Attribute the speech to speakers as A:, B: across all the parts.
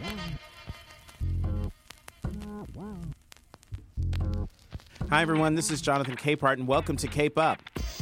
A: Hi, everyone. This is Jonathan Capehart, and welcome to Cape Up.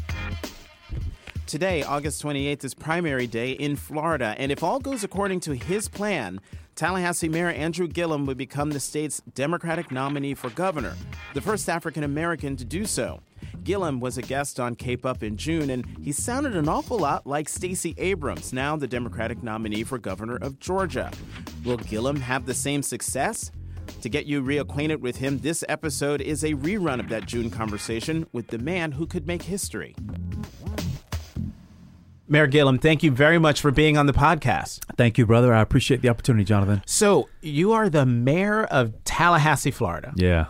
A: Today, August 28th, is primary day in Florida, and if all goes according to his plan, Tallahassee Mayor Andrew Gillum would become the state's Democratic nominee for governor, the first African-American to do so. Gillum was a guest on Cape Up in June, and he sounded an awful lot like Stacey Abrams, now the Democratic nominee for governor of Georgia. Will Gillum have the same success? To get you reacquainted with him, this episode is a rerun of that June conversation with the man who could make history. Mayor Gillum, thank you very much for being on the podcast.
B: Thank you, brother. I appreciate the opportunity, Jonathan.
A: So, you are the mayor of Tallahassee, Florida.
B: Yeah.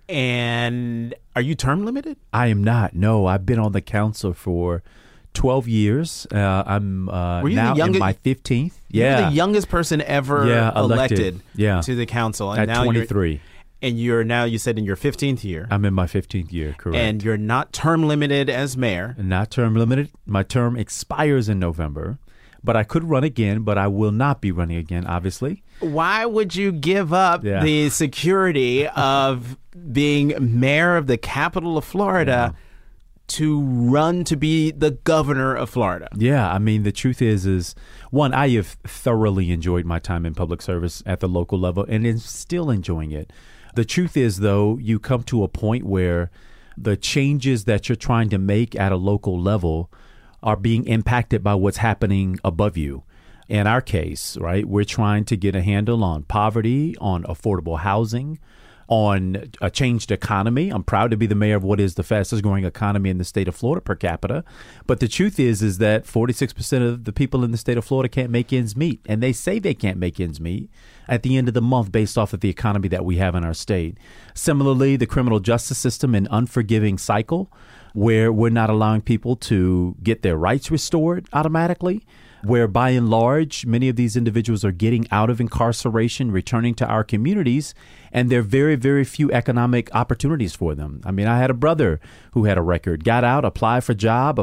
A: And are you term limited?
B: I am not. No, I've been on the council for 12 years. I'm now in my 15th.
A: Yeah. You're the youngest person ever elected to the council.
B: And at 23.
A: And you're now, you said, in your 15th year.
B: I'm in my 15th year, correct.
A: And you're not term limited as mayor.
B: Not term limited. My term expires in November. But I could run again, but I will not be running again, obviously.
A: Why would you give up the security of being mayor of the capital of Florida to run to be the governor of Florida?
B: Yeah, I mean, the truth is one, I have thoroughly enjoyed my time in public service at the local level and is still enjoying it. The truth is, though, you come to a point where the changes that you're trying to make at a local level are being impacted by what's happening above you. In our case, right, we're trying to get a handle on poverty, on affordable housing, on a changed economy. I'm proud to be the mayor of what is the fastest growing economy in the state of Florida per capita. But the truth is that 46% of the people in the state of Florida can't make ends meet. And they say they can't make ends meet at the end of the month based off of the economy that we have in our state. Similarly, the criminal justice system, an unforgiving cycle where we're not allowing people to get their rights restored automatically, where by and large, many of these individuals are getting out of incarceration, returning to our communities, and there are very, very few economic opportunities for them. I mean, I had a brother who had a record, got out, applied for a job,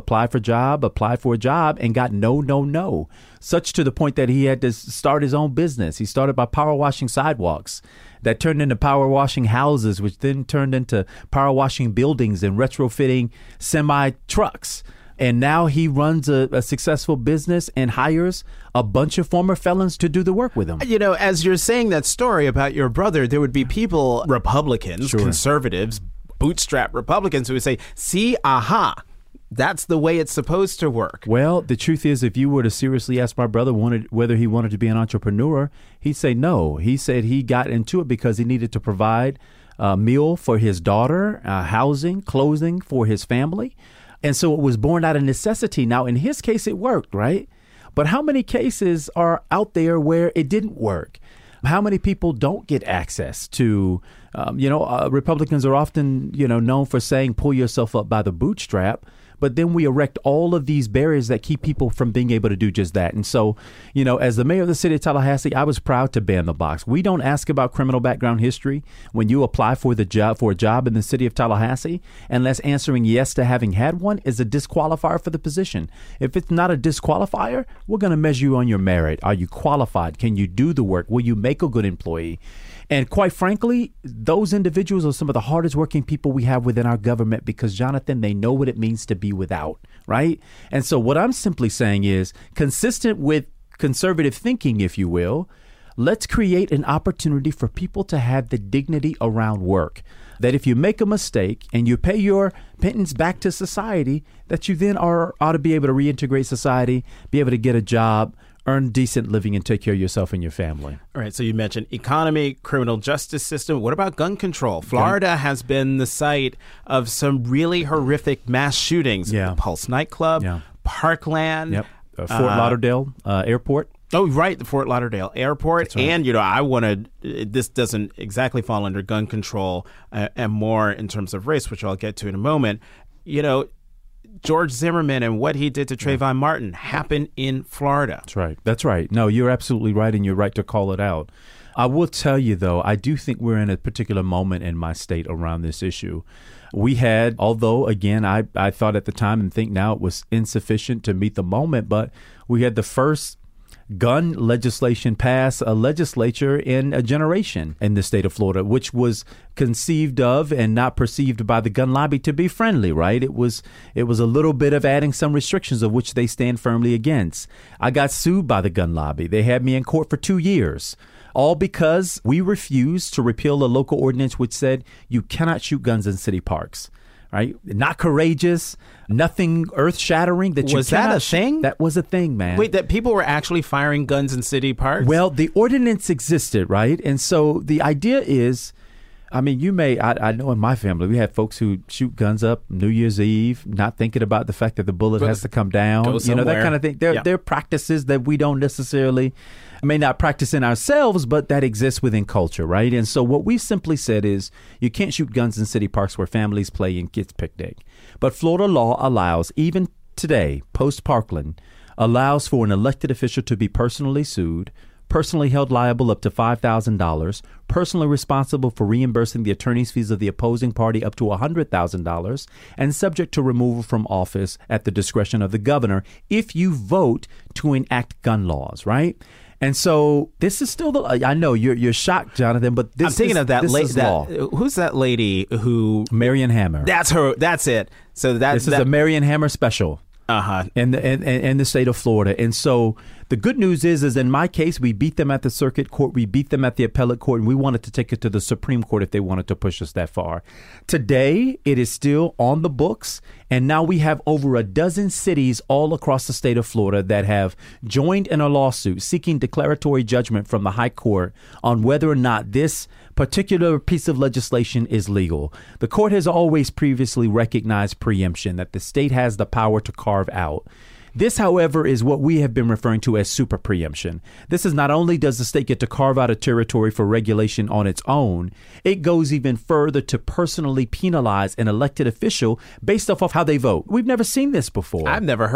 B: and got no, such to the point that he had to start his own business. He started by power washing sidewalks. That turned into power washing houses, which then turned into power washing buildings and retrofitting semi trucks. And now he runs a successful business and hires a bunch of former felons to do the work with him.
A: You know, as you're saying that story about your brother, there would be people, Republicans, conservatives, bootstrap Republicans who would say, see, aha, that's the way it's supposed to work.
B: Well, the truth is, if you were to seriously ask my brother whether he wanted to be an entrepreneur, he'd say no. He said he got into it because he needed to provide a meal for his daughter, housing, clothing for his family. And so it was born out of necessity. Now, in his case, it worked, right? But how many cases are out there where it didn't work? How many people don't get access to, Republicans are often, known for saying, pull yourself up by the bootstrap. But then we erect all of these barriers that keep people from being able to do just that. And so, as the mayor of the city of Tallahassee, I was proud to ban the box. We don't ask about criminal background history when you apply for a job in the city of Tallahassee, unless answering yes to having had one is a disqualifier for the position. If it's not a disqualifier, we're going to measure you on your merit. Are you qualified? Can you do the work? Will you make a good employee? And quite frankly, those individuals are some of the hardest working people we have within our government because, Jonathan, they know what it means to be without, right? And so what I'm simply saying is, consistent with conservative thinking, if you will, let's create an opportunity for people to have the dignity around work. That if you make a mistake and you pay your pittance back to society, that you then ought to be able to reintegrate society, be able to get a job, earn decent living, and take care of yourself and your family.
A: All right. So you mentioned economy, criminal justice system. What about gun control? Florida has been the site of some really horrific mass shootings.
B: Yeah.
A: Pulse nightclub, Parkland.
B: Yep. Fort Lauderdale Airport.
A: Oh, right. The Fort Lauderdale Airport.
B: That's right.
A: And, this doesn't exactly fall under gun control and more in terms of race, which I'll get to in a moment. George Zimmerman and what he did to Trayvon Martin happened in Florida.
B: That's right. No, you're absolutely right, and you're right to call it out. I will tell you, though, I do think we're in a particular moment in my state around this issue. We had, although, again, I thought at the time and think now it was insufficient to meet the moment, but we had the first gun legislation pass a legislature in a generation in the state of Florida, which was conceived of and not perceived by the gun lobby to be friendly, right? It was a little bit of adding some restrictions of which they stand firmly against. I got sued by the gun lobby. They had me in court for 2 years, all because we refused to repeal a local ordinance which said you cannot shoot guns in city parks. Right? Not courageous, nothing earth-shattering.
A: Was that a thing?
B: That was a thing, man.
A: Wait, that people were actually firing guns in city parks?
B: Well, the ordinance existed, right? And so the idea is, I mean, I know in my family, we had folks who shoot guns up New Year's Eve, not thinking about the fact that the bullet has to come down, that kind of thing. There are practices that we don't necessarily, may not practice in ourselves, but that exists within culture, right? And so what we simply said is you can't shoot guns in city parks where families play and kids picnic. But Florida law allows, even today, post-Parkland, allows for an elected official to be personally sued, personally held liable up to $5,000, personally responsible for reimbursing the attorney's fees of the opposing party up to $100,000, and subject to removal from office at the discretion of the governor if you vote to enact gun laws, right? And so this is still I know you're shocked, Jonathan, but
A: I'm thinking of that lady. Who's that lady who?
B: Marion Hammer.
A: That's her. That's it. So
B: this is a Marion Hammer special. In the state of Florida. And so the good news is in my case, we beat them at the circuit court. We beat them at the appellate court, and we wanted to take it to the Supreme Court if they wanted to push us that far. Today, it is still on the books. And now we have over a dozen cities all across the state of Florida that have joined in a lawsuit seeking declaratory judgment from the high court on whether or not this particular piece of legislation is legal. The court has always previously recognized preemption, that the state has the power to carve out. This, however, is what we have been referring to as super preemption. This is not only does the state get to carve out a territory for regulation on its own, it goes even further to personally penalize an elected official based off of how they vote. We've never seen this before.
A: I have never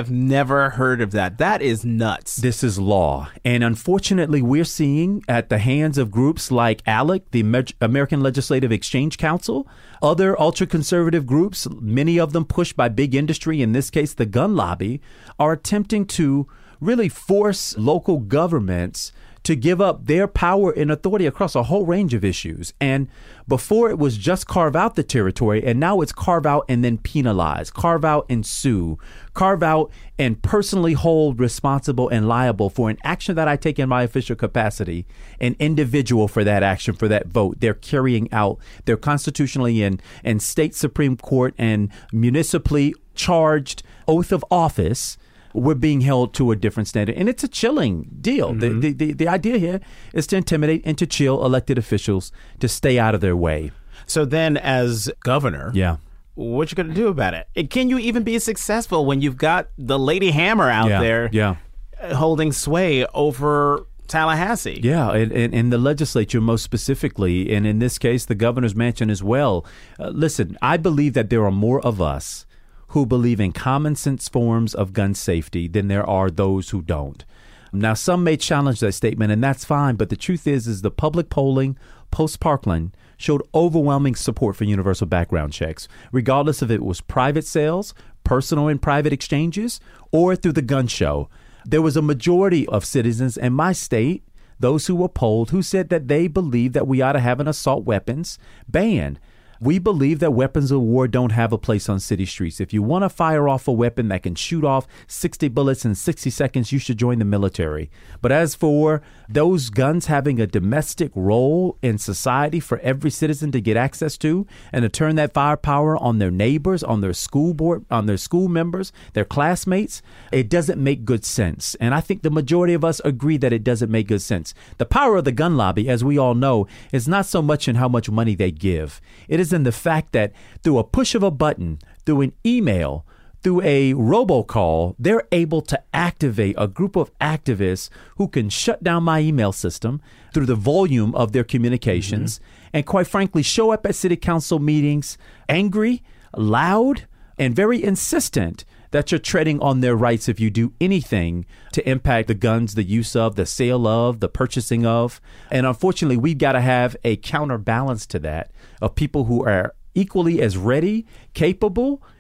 A: heard of that. That is nuts.
B: This is law. And unfortunately, we're seeing at the hands of groups like ALEC, the American Legislative Exchange Council, other ultra-conservative groups, many of them pushed by big industry, in this case, the gun lobby, are attempting to really force local governments to give up their power and authority across a whole range of issues. And before it was just carve out the territory, and now it's carve out and then penalize, carve out and sue, carve out and personally hold responsible and liable for an action that I take in my official capacity, an individual for that action, for that vote. They're carrying out their constitutionally and state Supreme Court and municipally charged oath of office. We're being held to a different standard. And it's a chilling deal. Mm-hmm. The idea here is to intimidate and to chill elected officials to stay out of their way.
A: So then as governor, what you going to do about it? And can you even be successful when you've got the Lady Hammer out there holding sway over Tallahassee?
B: Yeah, and the legislature most specifically, and in this case, the governor's mansion as well. Listen, I believe that there are more of us who believe in common sense forms of gun safety than there are those who don't. Now, some may challenge that statement, and that's fine. But the truth is the public polling post-Parkland showed overwhelming support for universal background checks, regardless if it was private sales, personal and private exchanges, or through the gun show. There was a majority of citizens in my state, those who were polled, who said that they believe that we ought to have an assault weapons ban. We believe that weapons of war don't have a place on city streets. If you want to fire off a weapon that can shoot off 60 bullets in 60 seconds, you should join the military. But as for those guns having a domestic role in society for every citizen to get access to and to turn that firepower on their neighbors, on their school board, on their school members, their classmates, it doesn't make good sense. And I think the majority of us agree that it doesn't make good sense. The power of the gun lobby, as we all know, is not so much in how much money they give. It is in the fact that through a push of a button, through an email, through a robocall, they're able to activate a group of activists who can shut down my email system through the volume of their communications and, quite frankly, show up at city council meetings angry, loud, and very insistent that you're treading on their rights if you do anything to impact the guns, the use of, the sale of, the purchasing of. And unfortunately, we've got to have a counterbalance to that of people who are equally as ready, capable,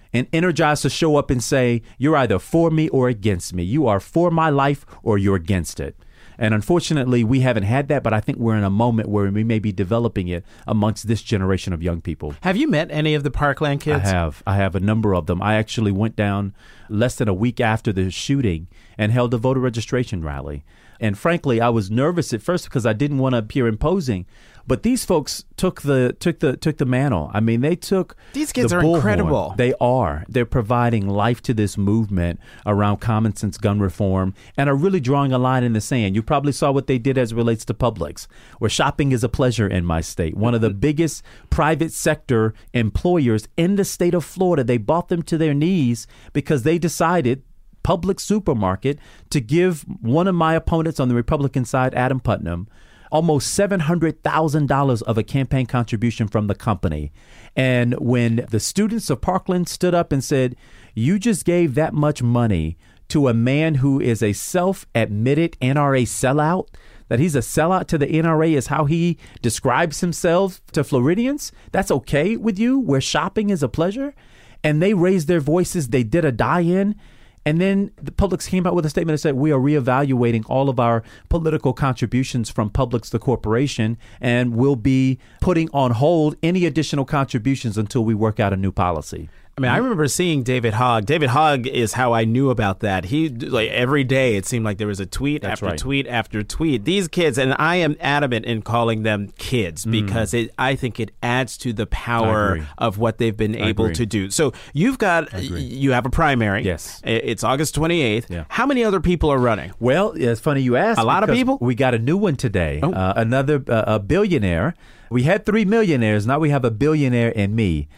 B: and energized to show up and say, you're either for me or against me. You are for my life or you're against it. And unfortunately, we haven't had that, but I think we're in a moment where we may be developing it amongst this generation of young people.
A: Have you met any of the Parkland kids?
B: I have a number of them. I actually went down less than a week after the shooting and held a voter registration rally. And frankly, I was nervous at first because I didn't want to appear imposing. But these folks took the mantle. I mean, they took
A: these kids
B: the
A: are
B: bullhorn.
A: incredible.
B: They are. They're providing life to this movement around common sense gun reform and are really drawing a line in the sand. You probably saw what they did as it relates to Publix, where shopping is a pleasure in my state. One of the biggest private sector employers in the state of Florida. They bought them to their knees because they decided, Publix supermarket, to give one of my opponents on the Republican side, Adam Putnam, almost $700,000 of a campaign contribution from the company. And when the students of Parkland stood up and said, you just gave that much money to a man who is a self-admitted NRA sellout, that he's a sellout to the NRA is how he describes himself to Floridians, that's okay with you, where shopping is a pleasure? And they raised their voices. They did a die-in. And then the Publix came out with a statement that said, we are reevaluating all of our political contributions from Publix, the corporation, and we'll be putting on hold any additional contributions until we work out a new policy.
A: I mean, I remember seeing David Hogg. David Hogg is how I knew about that. He, like, every day it seemed like there was a tweet after tweet after tweet. These kids, and I am adamant in calling them kids because I think it adds to the power of what they've been able to do. So you have a primary.
B: Yes.
A: It's August 28th.
B: Yeah.
A: How many other people are running?
B: Well, it's funny you ask.
A: A lot of people?
B: We got a new one today. Another billionaire. We had 3 millionaires. Now we have a billionaire and me.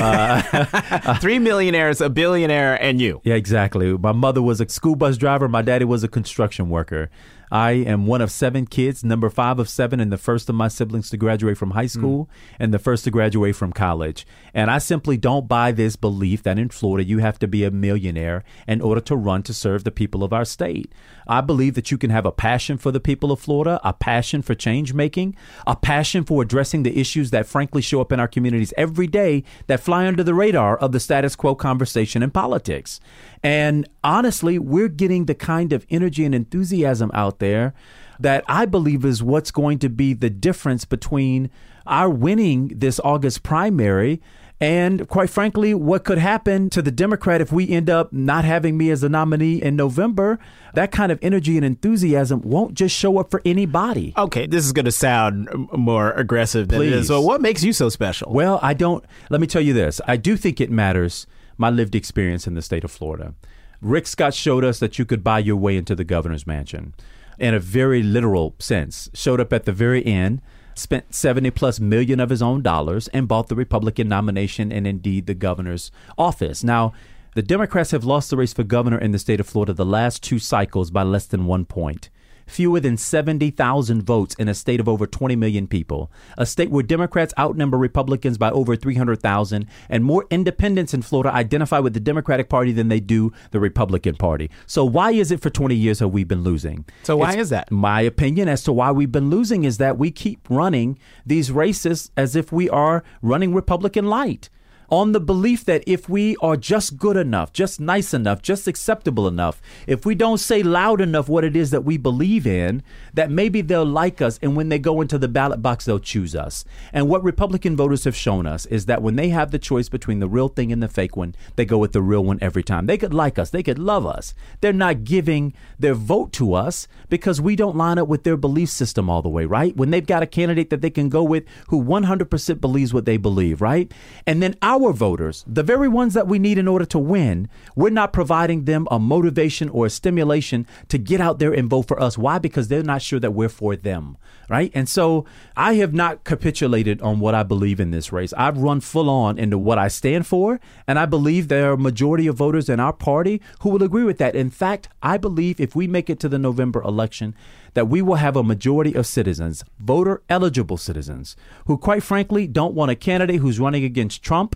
A: 3 millionaires, a billionaire, and you.
B: Yeah, exactly. My mother was a school bus driver. My daddy was a construction worker. I am one of 7 kids, number 5 of 7, and the first of my siblings to graduate from high school and the first to graduate from college. And I simply don't buy this belief that in Florida you have to be a millionaire in order to run to serve the people of our state. I believe that you can have a passion for the people of Florida, a passion for change making, a passion for addressing the issues that frankly show up in our communities every day that fly under the radar of the status quo conversation in politics. And honestly, we're getting the kind of energy and enthusiasm out there that I believe is what's going to be the difference between our winning this August primary and, quite frankly, what could happen to the Democrat if we end up not having me as a nominee in November. That kind of energy and enthusiasm won't just show up for anybody.
A: Okay, this is going to sound more aggressive than it is. So what makes you so special?
B: Well, let me tell you this. I do think it matters, my lived experience in the state of Florida. Rick Scott showed us that you could buy your way into the governor's mansion in a very literal sense. Showed up at the very end, spent $70+ million of his own dollars, and bought the Republican nomination and indeed the governor's office. Now, the Democrats have lost the race for governor in the state of Florida the last 2 cycles by less than 1 point. Fewer than 70,000 votes in a state of over 20 million people, a state where Democrats outnumber Republicans by over 300,000, and more independents in Florida identify with the Democratic Party than they do the Republican Party. So why is it for 20 years have we been losing?
A: So why is that?
B: My opinion as to why we've been losing is that we keep running these races as if we are running Republican light, on the belief that if we are just good enough, just nice enough, just acceptable enough, if we don't say loud enough what it is that we believe in, that maybe they'll like us, and when they go into the ballot box, they'll choose us. And what Republican voters have shown us is that when they have the choice between the real thing and the fake one, they go with the real one every time. They could like us. They could love us. They're not giving their vote to us because we don't line up with their belief system all the way, right? When they've got a candidate that they can go with who 100% believes what they believe, right? And then our voters, the very ones that we need in order to win, we're not providing them a motivation or a stimulation to get out there and vote for us. Why? Because they're not sure that we're for them, right? And so I have not capitulated on what I believe in this race. I've run full on into what I stand for, and I believe there are a majority of voters in our party who will agree with that. In fact, I believe if we make it to the November election, that we will have a majority of citizens, voter eligible citizens, who quite frankly don't want a candidate who's running against Trump,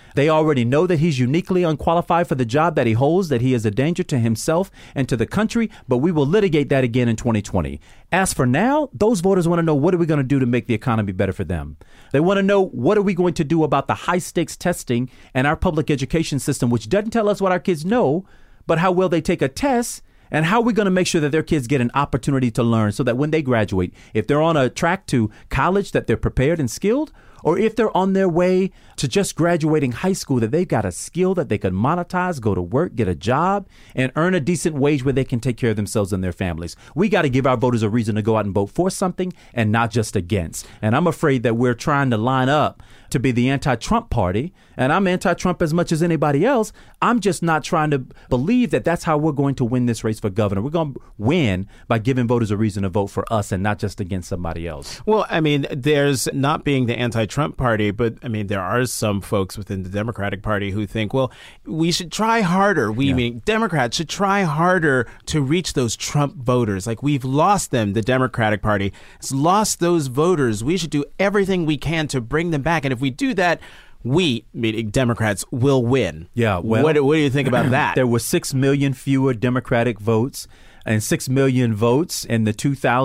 B: They already know that he's uniquely unqualified for the job that he holds, that he is a danger to himself and to the country, but we will litigate that again in 2020. As for now, those voters want to know, what are we going to do to make the economy better for them? They want to know, what are we going to do about the high stakes testing and our public education system, which doesn't tell us what our kids know, but how well they take a test, and how are we going to make sure that their kids get an opportunity to learn so that when they graduate, if they're on a track to college, that they're prepared and skilled, or if they're on their way to just graduating high school, that they've got a skill that they can monetize, go to work, get a job, and earn a decent wage where they can take care of themselves and their families. We got to give our voters a reason to go out and vote for something and not just against. And I'm afraid that we're trying to line up to be the anti-Trump party, and I'm anti-Trump as much as anybody else. I'm just not trying to believe that that's how we're going to win this race for governor. We're going to win by giving voters a reason to vote for us and not just against somebody else.
A: Well, I mean, there's not being the anti-Trump party, but I mean, there are some folks within the Democratic Party who think, well, we should try harder. Meaning Democrats should try harder to reach those Trump voters. Like, we've lost them. The Democratic Party has lost those voters. We should do everything we can to bring them back. And if we do that, we, meaning Democrats, will win.
B: Yeah. Well,
A: what do you think about that?
B: There were 6 million fewer Democratic votes and 6 million votes in the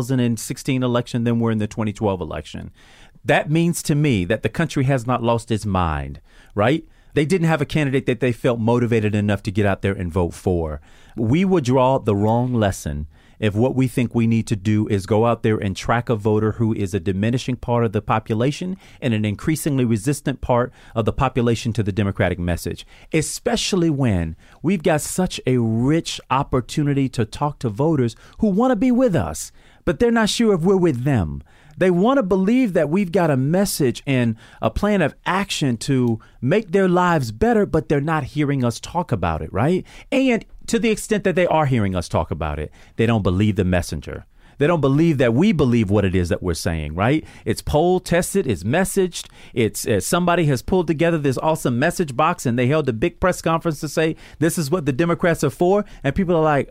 B: 2016 election than were in the 2012 election. That means to me that the country has not lost its mind, right? They didn't have a candidate that they felt motivated enough to get out there and vote for. We would draw the wrong lesson if what we think we need to do is go out there and track a voter who is a diminishing part of the population and an increasingly resistant part of the population to the Democratic message, especially when we've got such a rich opportunity to talk to voters who want to be with us, but they're not sure if we're with them. They want to believe that we've got a message and a plan of action to make their lives better, but they're not hearing us talk about it, right? And to the extent that they are hearing us talk about it, they don't believe the messenger. They don't believe that we believe what it is that we're saying, right? It's poll tested, it's messaged, it's somebody has pulled together this awesome message box and they held a big press conference to say, this is what the Democrats are for. And people are like,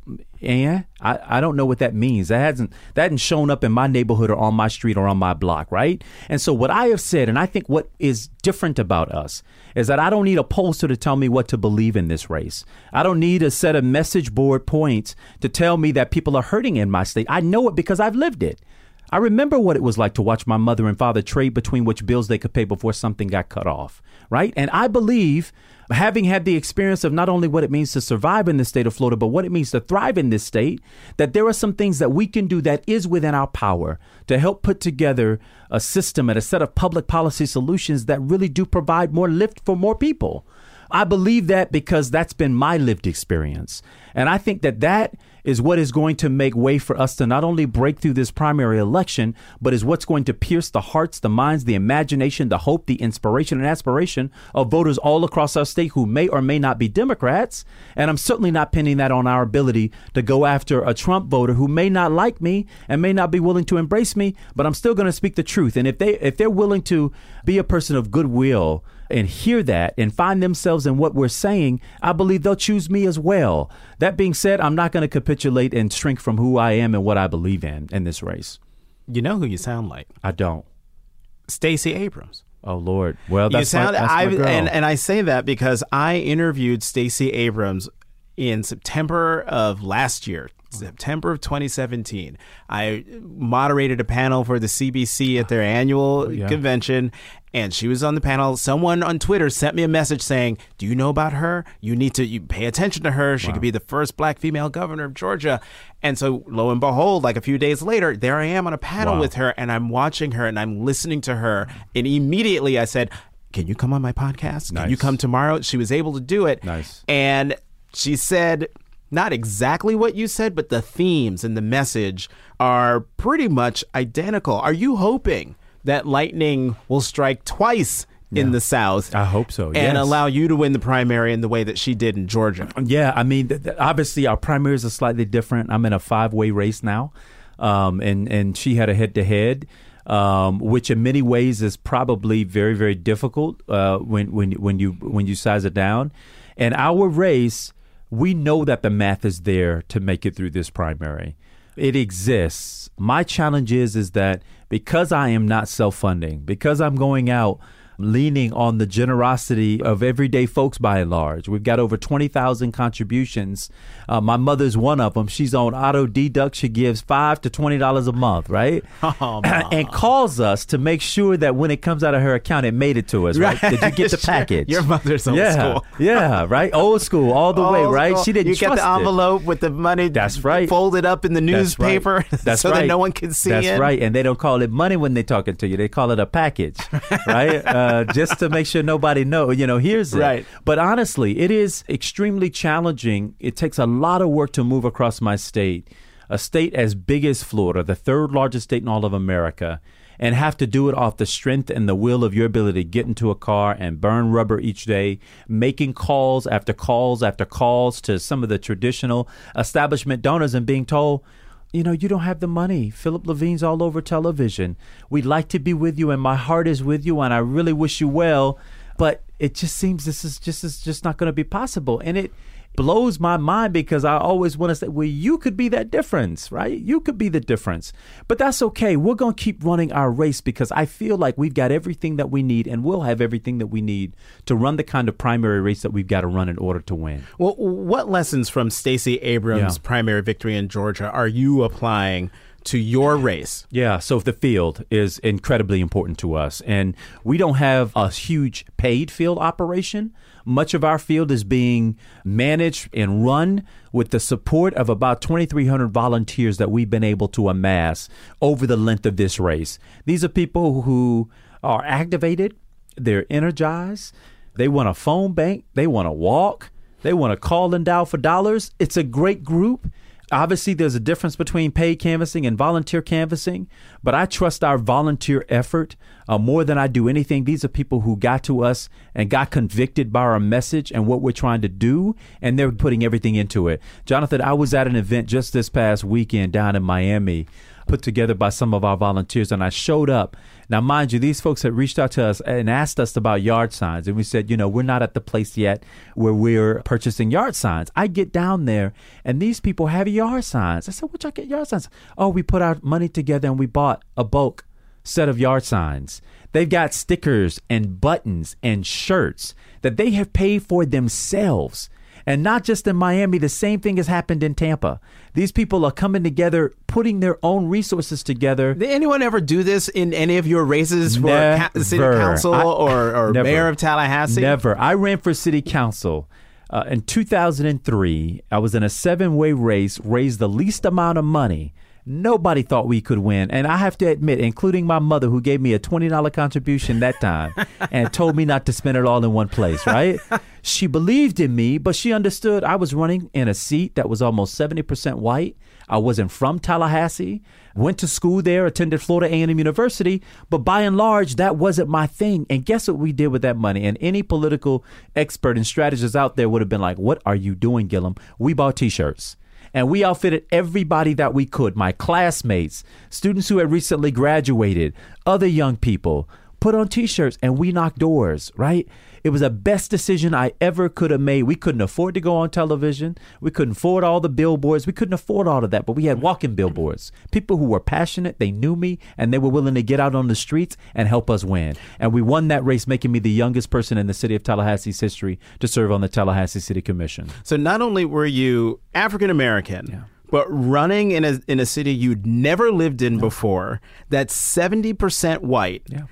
B: I don't know what that means. That hasn't shown up in my neighborhood or on my street or on my block, right? And so what I have said, and I think what is different about us, is that I don't need a pollster to tell me what to believe in this race. I don't need a set of message board points to tell me that people are hurting in my state. I know it because I've lived it. I remember what it was like to watch my mother and father trade between which bills they could pay before something got cut off, right? And I believe, having had the experience of not only what it means to survive in the state of Florida, but what it means to thrive in this state, that there are some things that we can do that is within our power to help put together a system and a set of public policy solutions that really do provide more lift for more people. I believe that because that's been my lived experience. And I think that is what is going to make way for us to not only break through this primary election, but is what's going to pierce the hearts, the minds, the imagination, the hope, the inspiration and aspiration of voters all across our state who may or may not be Democrats. And I'm certainly not pinning that on our ability to go after a Trump voter who may not like me and may not be willing to embrace me, but I'm still going to speak the truth. And if they're willing to be a person of goodwill and hear that and find themselves in what we're saying, I believe they'll choose me as well. That being said, I'm not going to capitulate and shrink from who I am and what I believe in this race.
A: You know who you sound like?
B: I don't.
A: Stacey Abrams.
B: Oh, Lord. Well, that's my girl.
A: And I say that because I interviewed Stacey Abrams in September of last year. September of 2017. I moderated a panel for the CBC at their annual convention, and she was on the panel. Someone on Twitter sent me a message saying, do you know about her? You need to pay attention to her. She could be the first black female governor of Georgia. And so lo and behold, like a few days later, there I am on a panel with her, and I'm watching her and I'm listening to her. And immediately I said, can you come on my podcast? Nice. Can you come tomorrow? She was able to do it.
B: Nice.
A: And she said, not exactly what you said, but the themes and the message are pretty much identical. Are you hoping that lightning will strike twice in the South?
B: I hope so,
A: and allow you to win the primary in the way that she did in Georgia?
B: Yeah, I mean, obviously our primaries are slightly different. I'm in a 5-way race now, and she had a head-to-head, which in many ways is probably very, very difficult when you size it down. And our race, we know that the math is there to make it through this primary. It exists. My challenge is that because I am not self-funding, because I'm going out leaning on the generosity of everyday folks by and large. We've got over 20,000 contributions. My mother's one of them. She's on auto deduct. She gives $5 to $20 a month, right?
A: Oh,
B: and calls us to make sure that when it comes out of her account, it made it to us, right? Did you get the package?
A: Your mother's old school.
B: Yeah, right? Old school all the way, right?
A: School.
B: She didn't
A: You
B: trust
A: get the envelope with the money
B: That's right.
A: folded up in the newspaper
B: That's
A: so
B: right.
A: that no one can see it.
B: That's right. And they don't call it money when they're talking to you. They call it a package, right? Just to make sure nobody hears it.
A: Right.
B: But honestly, it is extremely challenging. It takes a lot of work to move across my state, a state as big as Florida, the third largest state in all of America, and have to do it off the strength and the will of your ability to get into a car and burn rubber each day, making calls after calls after calls to some of the traditional establishment donors and being told, you don't have the money. Philip Levine's all over television. We'd like to be with you, and my heart is with you, and I really wish you well. But it just seems this is just not going to be possible. And it blows my mind because I always want to say, well, you could be that difference, right? You could be the difference. But that's okay. We're going to keep running our race because I feel like we've got everything that we need and we'll have everything that we need to run the kind of primary race that we've got to run in order to win.
A: Well, what lessons from Stacey Abrams' primary victory in Georgia are you applying to your race?
B: Yeah, so the field is incredibly important to us. And we don't have a huge paid field operation. Much of our field is being managed and run with the support of about 2,300 volunteers that we've been able to amass over the length of this race. These are people who are activated, they're energized, they want a phone bank, they want to walk, they want to call and dial for dollars. It's a great group. Obviously, there's a difference between paid canvassing and volunteer canvassing, but I trust our volunteer effort more than I do anything. These are people who got to us and got convicted by our message and what we're trying to do, and they're putting everything into it. Jonathan, I was at an event just this past weekend down in Miami, put together by some of our volunteers, and I showed up. Now, mind you, these folks had reached out to us and asked us about yard signs. And we said, we're not at the place yet where we're purchasing yard signs. I get down there and these people have yard signs. I said, where'd y'all get yard signs? Oh, we put our money together and we bought a bulk set of yard signs. They've got stickers and buttons and shirts that they have paid for themselves. And not just in Miami, the same thing has happened in Tampa. These people are coming together, putting their own resources together.
A: Did anyone ever do this in any of your races for city council or mayor of Tallahassee?
B: Never. I ran for city council in 2003. I was in a 7-way race, raised the least amount of money. Nobody thought we could win. And I have to admit, including my mother, who gave me a $20 contribution that time and told me not to spend it all in one place, right? She believed in me, but she understood I was running in a seat that was almost 70% white. I wasn't from Tallahassee, went to school there, attended Florida A&M University, but by and large, that wasn't my thing. And guess what we did with that money? And any political expert and strategist out there would have been like, what are you doing, Gillum? We bought T-shirts. And we outfitted everybody that we could, my classmates, students who had recently graduated, other young people, put on T-shirts, and we knocked doors, right? It was the best decision I ever could have made. We couldn't afford to go on television. We couldn't afford all the billboards. We couldn't afford all of that, but we had walking billboards. People who were passionate, they knew me, and they were willing to get out on the streets and help us win. And we won that race, making me the youngest person in the city of Tallahassee's history to serve on the Tallahassee City Commission.
A: So not only were you African-American, but running in a city you'd never lived in before, that's 70% white.
B: Yeah.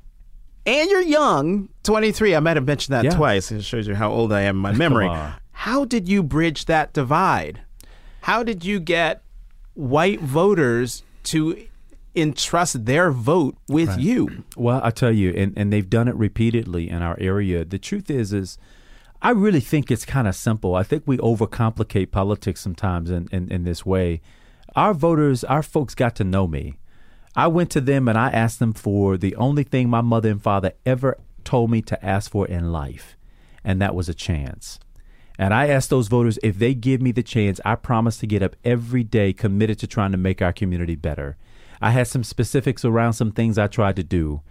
A: And you're young, 23. I might have mentioned that twice. It shows you how old I am in my memory. How did you bridge that divide? How did you get white voters to entrust their vote with you?
B: Well, I tell you, and they've done it repeatedly in our area. The truth is I really think it's kind of simple. I think we overcomplicate politics sometimes in this way. Our voters, our folks got to know me. I went to them and I asked them for the only thing my mother and father ever told me to ask for in life, and that was a chance. And I asked those voters, if they give me the chance, I promise to get up every day committed to trying to make our community better. I had some specifics around some things I tried to do.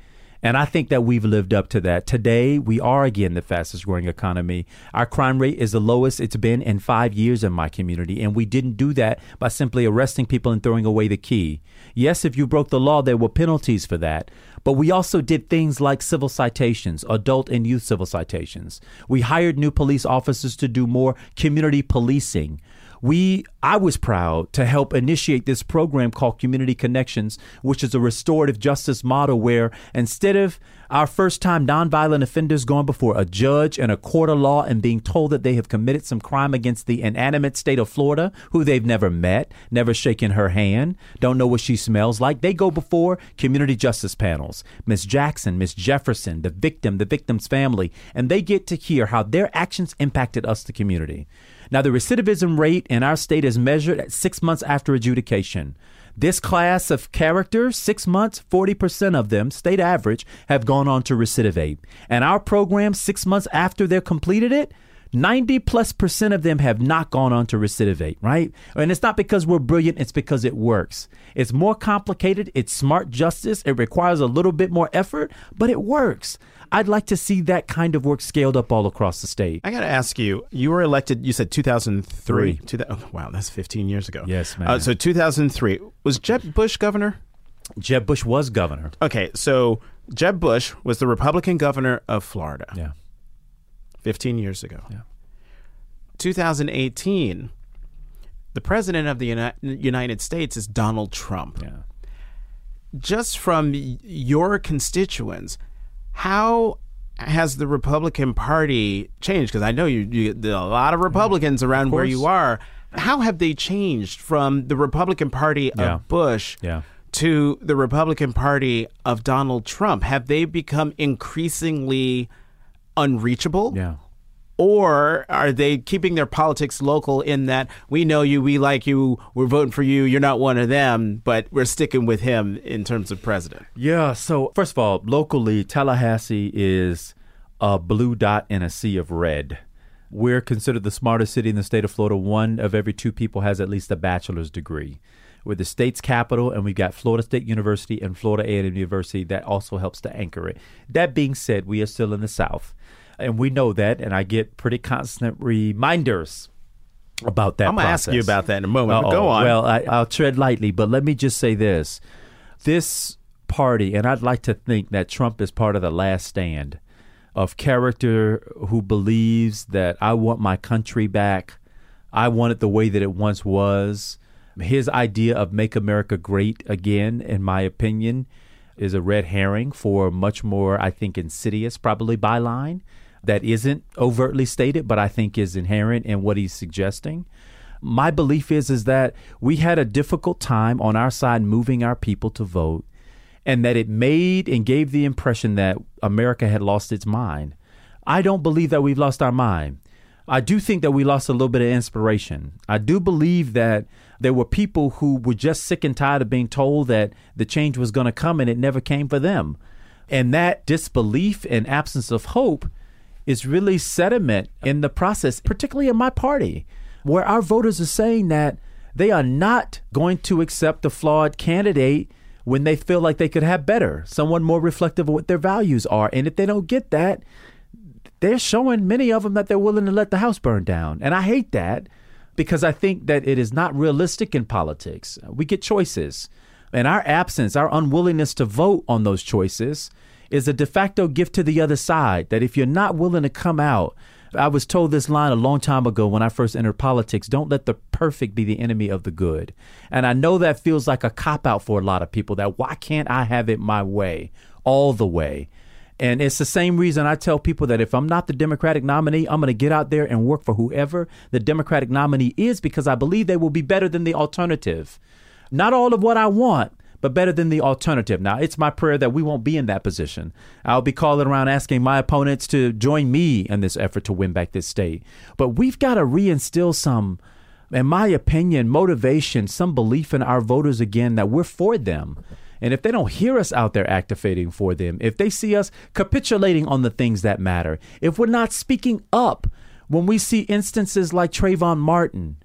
B: And I think that we've lived up to that. Today, we are again the fastest growing economy. Our crime rate is the lowest it's been in 5 years in my community. And we didn't do that by simply arresting people and throwing away the key. Yes, if you broke the law, there were penalties for that. But we also did things like civil citations, adult and youth civil citations. We hired new police officers to do more community policing. I was proud to help initiate this program called Community Connections, which is a restorative justice model where instead of our first-time nonviolent offenders going before a judge and a court of law and being told that they have committed some crime against the inanimate state of Florida, who they've never met, never shaken her hand, don't know what she smells like, they go before community justice panels. Miss Jackson, Miss Jefferson, the victim, the victim's family, and they get to hear how their actions impacted us, the community. Now, the recidivism rate in our state is measured at 6 months after adjudication. This class of characters, 6 months, 40% of them, state average, have gone on to recidivate. And our program, 6 months after they're completed it, 90+% of them have not gone on to recidivate, right? And it's not because we're brilliant, it's because it works. It's more complicated, it's smart justice, it requires a little bit more effort, but it works. I'd like to see that kind of work scaled up all across the state.
A: I got to ask you, you were elected, you said 2003. Wow, that's 15 years ago.
B: Yes, man.
A: So 2003. Was Jeb Bush governor?
B: Jeb Bush was governor.
A: Okay, so Jeb Bush was the Republican governor of Florida.
B: Yeah.
A: 15 years ago.
B: Yeah.
A: 2018, the president of the United States is Donald Trump.
B: Yeah.
A: Just from your constituents, how has the Republican Party changed? Because I know there are a lot of Republicans around where you are. How have they changed from the Republican Party of Bush to the Republican Party of Donald Trump? Have they become increasingly unreachable?
B: Yeah.
A: Or are they keeping their politics local in that we know you, we like you, we're voting for you, you're not one of them, but we're sticking with him in terms of president?
B: Yeah. So first of all, locally, Tallahassee is a blue dot in a sea of red. We're considered the smartest city in the state of Florida. 1 of every 2 people has at least a bachelor's degree. We're the state's capital, and we've got Florida State University and Florida A&M University that also helps to anchor it. That being said, we are still in the South. And we know that, and I get pretty constant reminders about that.
A: I'm going to ask you about that in a moment. But go on.
B: Well, I'll tread lightly, but let me just say this. This party, and I'd like to think that Trump is part of the last stand of character who believes that I want my country back. I want it the way that it once was. His idea of make America great again, in my opinion, is a red herring for much more, I think, insidious, probably byline that isn't overtly stated, but I think is inherent in what he's suggesting. My belief is that we had a difficult time on our side moving our people to vote, and that it made and gave the impression that America had lost its mind. I don't believe that we've lost our mind. I do think that we lost a little bit of inspiration. I do believe that there were people who were just sick and tired of being told that the change was going to come and it never came for them. And that disbelief and absence of hope is really sediment in the process, particularly in my party, where our voters are saying that they are not going to accept a flawed candidate when they feel like they could have better, someone more reflective of what their values are. And if they don't get that, they're showing many of them that they're willing to let the house burn down. And I hate that because I think that it is not realistic in politics. We get choices, and our absence, our unwillingness to vote on those choices is a de facto gift to the other side, that if you're not willing to come out, I was told this line a long time ago when I first entered politics, don't let the perfect be the enemy of the good. And I know that feels like a cop-out for a lot of people, that why can't I have it my way, all the way? And it's the same reason I tell people that if I'm not the Democratic nominee, I'm going to get out there and work for whoever the Democratic nominee is, because I believe they will be better than the alternative. Not all of what I want, but better than the alternative. Now, it's my prayer that we won't be in that position. I'll be calling around asking my opponents to join me in this effort to win back this state. But we've got to reinstill some, in my opinion, motivation, some belief in our voters again that we're for them. And if they don't hear us out there activating for them, if they see us capitulating on the things that matter, if we're not speaking up when we see instances like Trayvon Martin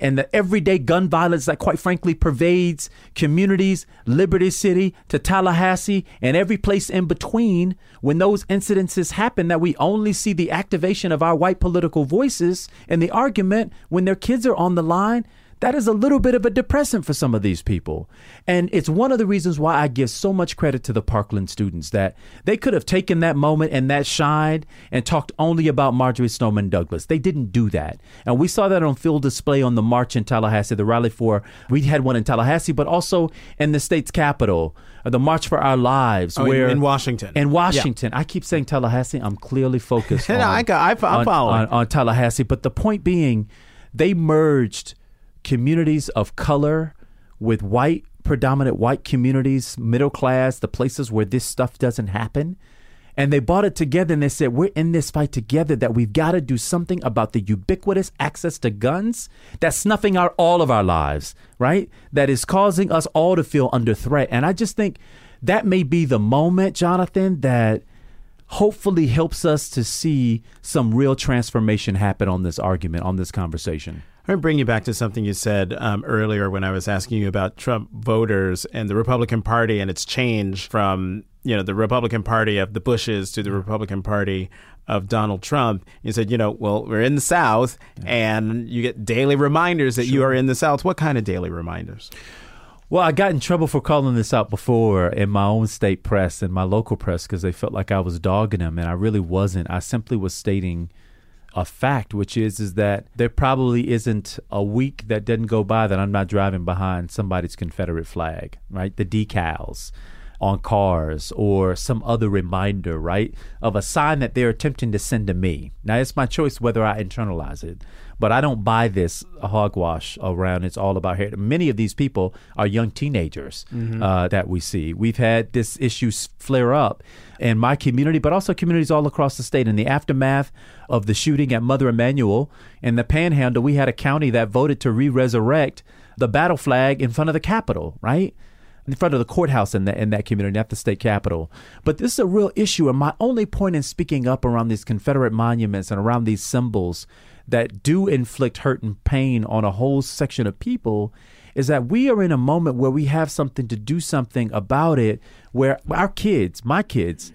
B: and the everyday gun violence that quite frankly pervades communities, Liberty City to Tallahassee and every place in between, when those incidences happen, that we only see the activation of our white political voices in the argument when their kids are on the line, that is a little bit of a depressant for some of these people. And it's one of the reasons why I give so much credit to the Parkland students, that they could have taken that moment and that shine and talked only about Marjorie Stoneman Douglas. They didn't do that. And we saw that on full display on the march in Tallahassee, the rally for, we had one in Tallahassee, but also in the state's capital, the March for Our Lives.
A: In Washington.
B: In Washington. Yeah. I keep saying Tallahassee. I'm clearly focused
A: I'm following.
B: On Tallahassee. But the point being, they merged communities of color with predominant white communities, middle class, the places where this stuff doesn't happen. And they brought it together and they said, we're in this fight together, that we've got to do something about the ubiquitous access to guns that's snuffing out all of our lives, right? That is causing us all to feel under threat. And I just think that may be the moment, Jonathan, that hopefully helps us to see some real transformation happen on this argument, on this conversation.
A: I'm going to bring you back to something you said earlier when I was asking you about Trump voters and the Republican Party and its change from, the Republican Party of the Bushes to the Republican Party of Donald Trump. You said, well, we're in the South and you get daily reminders that you are in the South. What kind of daily reminders?
B: Well, I got in trouble for calling this out before in my own state press and my local press because they felt like I was dogging them, and I really wasn't. I simply was stating a fact, which is that there probably isn't a week that doesn't go by that I'm not driving behind somebody's Confederate flag, right? The decals on cars or some other reminder, right, of a sign that they're attempting to send to me. Now, it's my choice whether I internalize it, but I don't buy this hogwash around it's all about hair. Many of these people are young teenagers that we see. We've had this issue flare up in my community, but also communities all across the state. In the aftermath of the shooting at Mother Emanuel in the Panhandle, we had a county that voted to re-resurrect the battle flag in front of the Capitol, right? In front of the courthouse in that community, not the state capitol. But this is a real issue. And my only point in speaking up around these Confederate monuments and around these symbols that do inflict hurt and pain on a whole section of people is that we are in a moment where we have something to do something about it, where our kids, my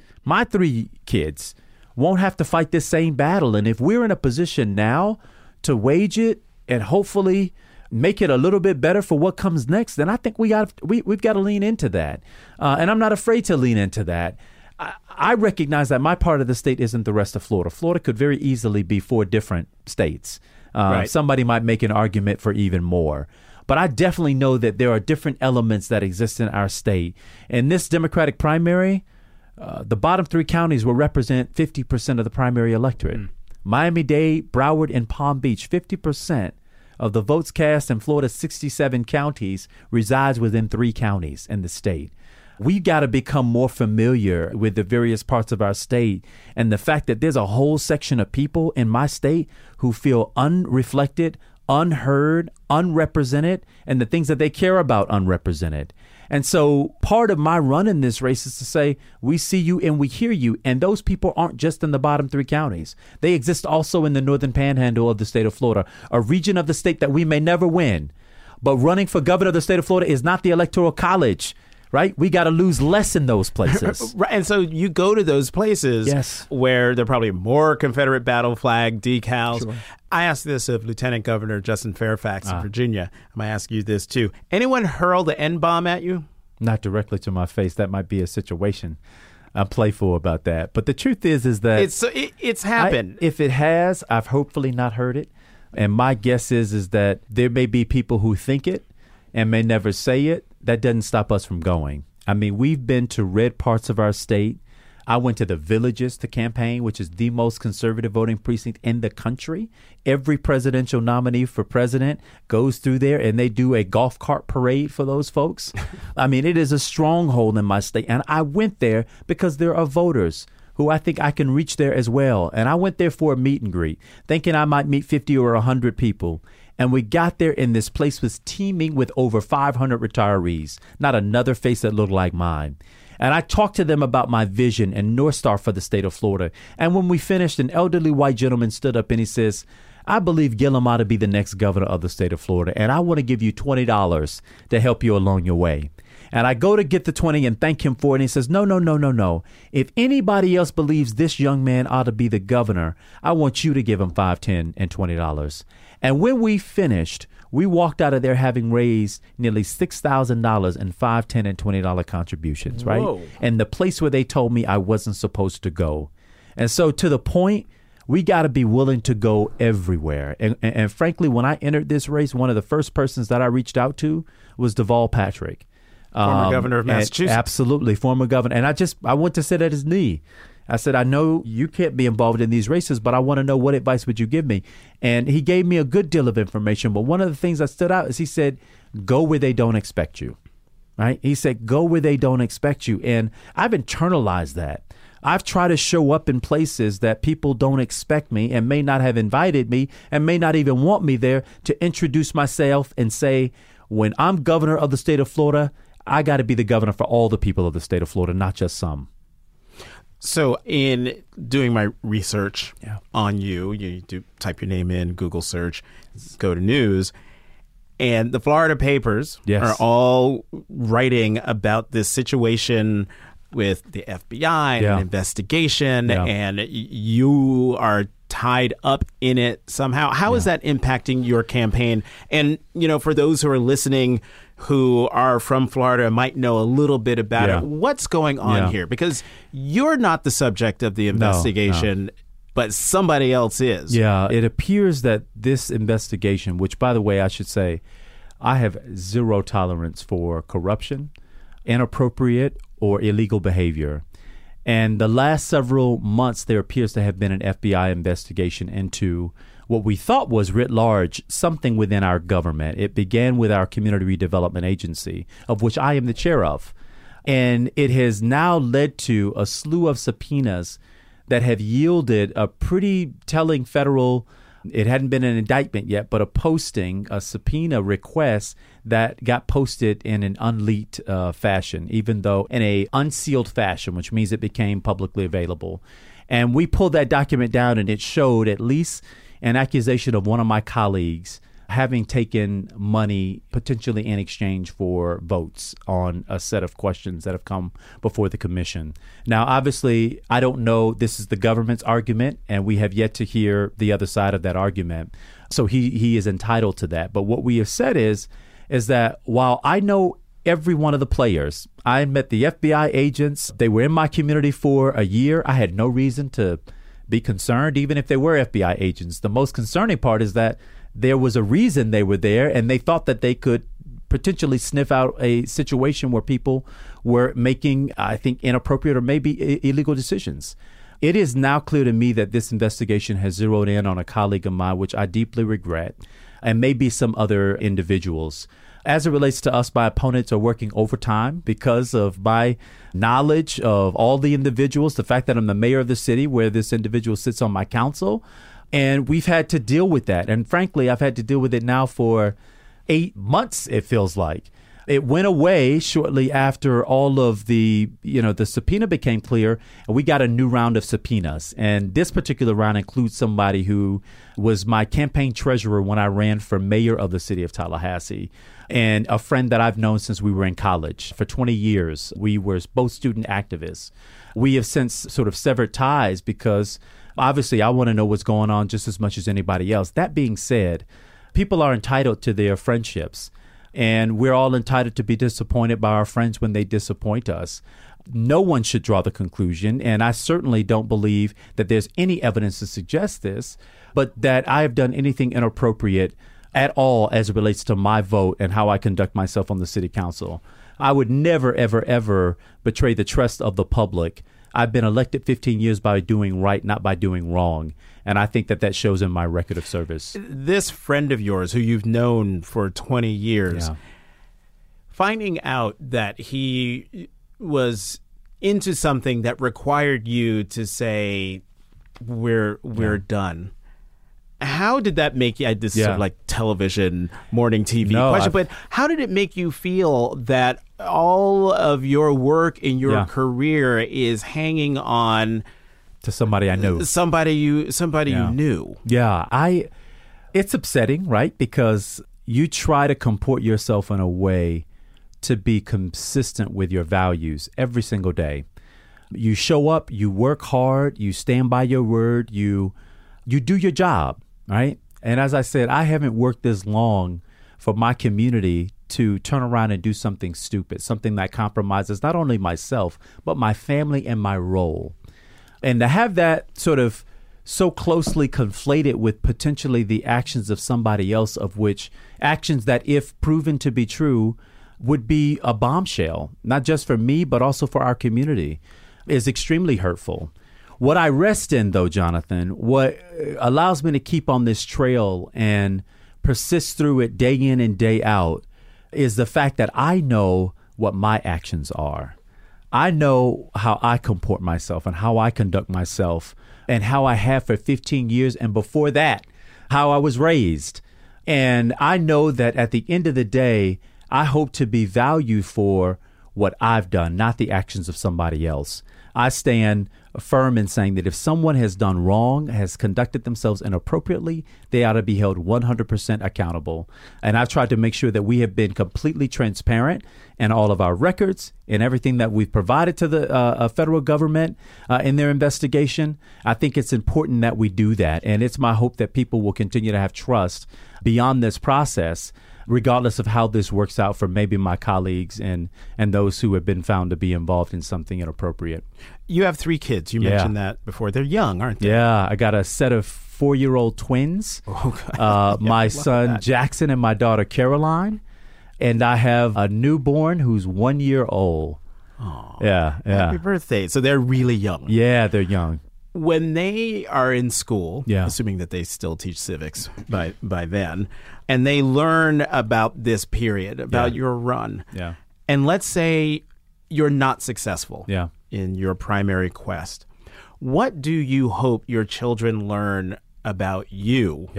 B: 3 kids, won't have to fight this same battle. And if we're in a position now to wage it and hopefully make it a little bit better for what comes next, then I think we've got to lean into that. And I'm not afraid to lean into that. I recognize that my part of the state isn't the rest of Florida. Florida could very easily be 4 different states. Right. Somebody might make an argument for even more. But I definitely know that there are different elements that exist in our state. In this Democratic primary, the bottom 3 counties will represent 50% of the primary electorate. Miami-Dade, Broward, and Palm Beach, 50% of the votes cast in Florida's 67 counties resides within 3 counties in the state. We've got to become more familiar with the various parts of our state and the fact that there's a whole section of people in my state who feel unreflected, unheard, unrepresented, and the things that they care about unrepresented. And so part of my run in this race is to say, we see you and we hear you. And those people aren't just in the bottom 3 counties. They exist also in the northern panhandle of the state of Florida, a region of the state that we may never win. But running for governor of the state of Florida is not the Electoral College, right? We got to lose less in those places.
A: Right. And so you go to those places where there are probably more Confederate battle flag decals. Sure. I asked this of Lieutenant Governor Justin Fairfax of Virginia. I'm going to ask you this, too. Anyone hurl the N-bomb at you?
B: Not directly to my face. That might be a situation. I'm playful about that. But the truth is that
A: it's happened.
B: If it has, I've hopefully not heard it. And my guess is that there may be people who think it and may never say it. That doesn't stop us from going. I mean, we've been to red parts of our state. I went to the Villages to campaign, which is the most conservative voting precinct in the country. Every presidential nominee for president goes through there, and they do a golf cart parade for those folks. I mean, it is a stronghold in my state. And I went there because there are voters who I think I can reach there as well. And I went there for a meet and greet, thinking I might meet 50 or 100 people. And we got there, and this place was teeming with over 500 retirees, not another face that looked like mine. And I talked to them about my vision and North Star for the state of Florida. And when we finished, an elderly white gentleman stood up and he says, I believe Gillum ought to be the next governor of the state of Florida, and I want to give you $20 to help you along your way. And I go to get the 20 and thank him for it. And he says, no. If anybody else believes this young man ought to be the governor, I want you to give him $5, $10, and $20. And when we finished, we walked out of there having raised nearly $6,000 in $5, $10, and $20 contributions, right?
A: Whoa.
B: And the place where they told me I wasn't supposed to go. And so to the point, we got to be willing to go everywhere. And frankly, when I entered this race, one of the first persons that I reached out to was Deval Patrick.
A: Former governor of Massachusetts.
B: Absolutely, former governor. And I went to sit at his knee. I said, I know you can't be involved in these races, but I want to know, what advice would you give me? And he gave me a good deal of information. But one of the things that stood out is he said, go where they don't expect you, right? He said, go where they don't expect you. And I've internalized that. I've tried to show up in places that people don't expect me and may not have invited me and may not even want me there, to introduce myself and say, when I'm governor of the state of Florida, I got to be the governor for all the people of the state of Florida, not just some.
A: So in doing my research on you do type your name in, Google search, go to news, and the Florida papers are all writing about this situation with the FBI and an investigation, and you are tied up in it somehow. How is that impacting your campaign? And, for those who are listening who are from Florida and might know a little bit about it, what's going on here? Because you're not the subject of the investigation, but somebody else is.
B: Yeah, it appears that this investigation, which, by the way, I should say, I have zero tolerance for corruption, inappropriate or illegal behavior. And the last several months, there appears to have been an FBI investigation into what we thought was, writ large, something within our government. It began with our Community Redevelopment Agency, of which I am the chair of. And it has now led to a slew of subpoenas that have yielded a pretty telling federal, it hadn't been an indictment yet, but a subpoena request that got posted in an unleaked fashion, even though in a unsealed fashion, which means it became publicly available. And we pulled that document down, and it showed at least an accusation of one of my colleagues having taken money potentially in exchange for votes on a set of questions that have come before the commission. Now, obviously, I don't know. This is the government's argument, and we have yet to hear the other side of that argument. So he is entitled to that. But what we have said is that while I know every one of the players, I met the FBI agents. They were in my community for a year. I had no reason to be concerned, even if they were FBI agents. The most concerning part is that there was a reason they were there, and they thought that they could potentially sniff out a situation where people were making, I think, inappropriate or maybe illegal decisions. It is now clear to me that this investigation has zeroed in on a colleague of mine, which I deeply regret, and maybe some other individuals. As it relates to us, my opponents are working overtime because of my knowledge of all the individuals, the fact that I'm the mayor of the city where this individual sits on my council. And we've had to deal with that. And frankly, I've had to deal with it now for 8 months, it feels like. It went away shortly after all of the subpoena became clear, and we got a new round of subpoenas. And this particular round includes somebody who was my campaign treasurer when I ran for mayor of the city of Tallahassee, and a friend that I've known since we were in college. For 20 years, we were both student activists. We have since sort of severed ties because obviously I want to know what's going on just as much as anybody else. That being said, people are entitled to their friendships. And we're all entitled to be disappointed by our friends when they disappoint us. No one should draw the conclusion, and I certainly don't believe that there's any evidence to suggest this, but that I have done anything inappropriate at all as it relates to my vote and how I conduct myself on the city council. I would never, ever, ever betray the trust of the public. I've been elected 15 years by doing right, not by doing wrong. And I think that shows in my record of service.
A: This friend of yours who you've known for 20 years, finding out that he was into something that required you to say, we're done. How did that make you? This is sort of like television, morning TV question, but how did it make you feel that all of your work in your career is hanging on
B: to somebody I knew,
A: somebody you knew?
B: Yeah, It's upsetting, right? Because you try to comport yourself in a way to be consistent with your values every single day. You show up, you work hard, you stand by your word, you do your job, right? And as I said, I haven't worked this long for my community to turn around and do something stupid, something that compromises not only myself, but my family and my role. And to have that sort of so closely conflated with potentially the actions of somebody else, of which actions that, if proven to be true, would be a bombshell, not just for me, but also for our community, is extremely hurtful. What I rest in, though, Jonathan, what allows me to keep on this trail and persist through it day in and day out, is the fact that I know what my actions are. I know how I comport myself and how I conduct myself and how I have for 15 years. And before that, how I was raised. And I know that at the end of the day, I hope to be valued for what I've done, not the actions of somebody else. I stand firm in saying that if someone has done wrong, has conducted themselves inappropriately, they ought to be held 100% accountable. And I've tried to make sure that we have been completely transparent in all of our records and everything that we've provided to the federal government in their investigation. I think it's important that we do that. And it's my hope that people will continue to have trust beyond this process, regardless of how this works out for maybe my colleagues and those who have been found to be involved in something inappropriate.
A: You have 3 kids. You mentioned that before. They're young, aren't they?
B: Yeah, I got a set of 4-year-old twins. My son Jackson and my daughter Caroline. And I have a newborn who's 1 year old.
A: Oh,
B: yeah.
A: Happy birthday. So they're really young.
B: Yeah, they're young.
A: When they are in school, assuming that they still teach civics by then, and they learn about this period, about your run, and let's say you're not successful in your primary quest, what do you hope your children learn about you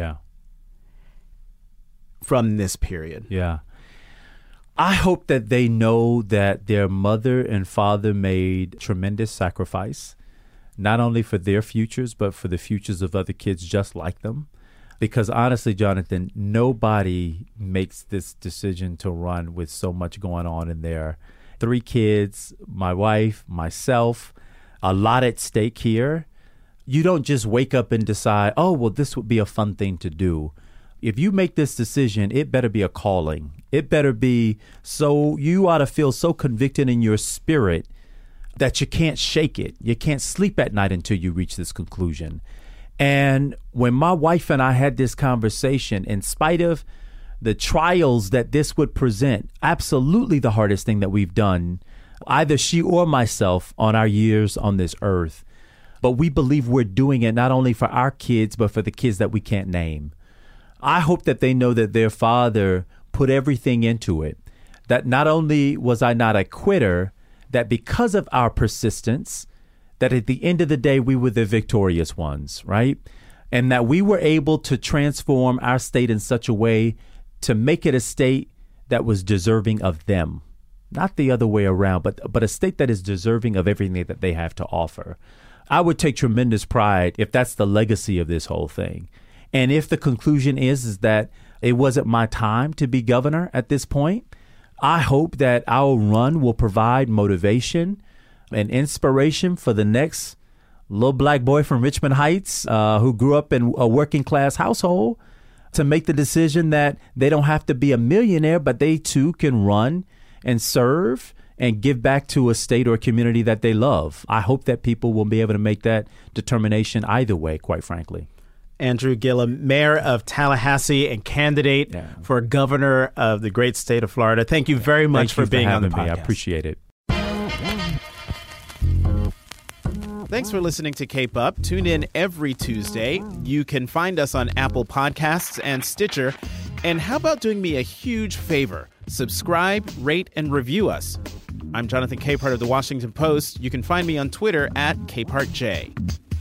A: from this period?
B: Yeah. I hope that they know that their mother and father made tremendous sacrifice, not only for their futures, but for the futures of other kids just like them. Because honestly, Jonathan, nobody makes this decision to run with so much going on in there. 3 kids, my wife, myself, a lot at stake here. You don't just wake up and decide, oh, well, this would be a fun thing to do. If you make this decision, it better be a calling. It better be so you ought to feel so convicted in your spirit that you can't shake it. You can't sleep at night until you reach this conclusion. And when my wife and I had this conversation, in spite of the trials that this would present, absolutely the hardest thing that we've done, either she or myself, on our years on this earth, but we believe we're doing it not only for our kids, but for the kids that we can't name. I hope that they know that their father put everything into it, that not only was I not a quitter, that because of our persistence, that at the end of the day, we were the victorious ones, right? And that we were able to transform our state in such a way to make it a state that was deserving of them, not the other way around, but a state that is deserving of everything that they have to offer. I would take tremendous pride if that's the legacy of this whole thing. And if the conclusion is that it wasn't my time to be governor at this point, I hope that our run will provide motivation and inspiration for the next little black boy from Richmond Heights who grew up in a working class household to make the decision that they don't have to be a millionaire, but they too can run and serve and give back to a state or a community that they love. I hope that people will be able to make that determination either way, quite frankly.
A: Andrew Gillum, mayor of Tallahassee and candidate for governor of the great state of Florida. Thank you very much for being on the podcast.
B: I appreciate it.
A: Thanks for listening to Cape Up. Tune in every Tuesday. You can find us on Apple Podcasts and Stitcher. And how about doing me a huge favor? Subscribe, rate, and review us. I'm Jonathan Capehart of The Washington Post. You can find me on Twitter at CapehartJ.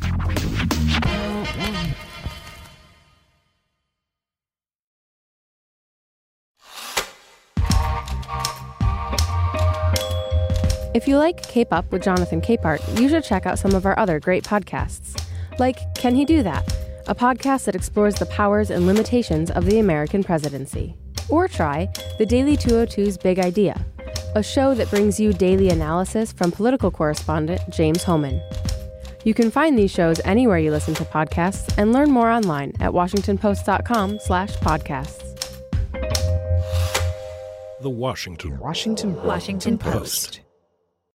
C: If you like Cape Up with Jonathan Capehart, you should check out some of our other great podcasts, like Can He Do That?, a podcast that explores the powers and limitations of the American presidency. Or try The Daily 202's Big Idea, a show that brings you daily analysis from political correspondent James Hohmann. You can find these shows anywhere you listen to podcasts and learn more online at washingtonpost.com/podcasts.
D: The Washington Post.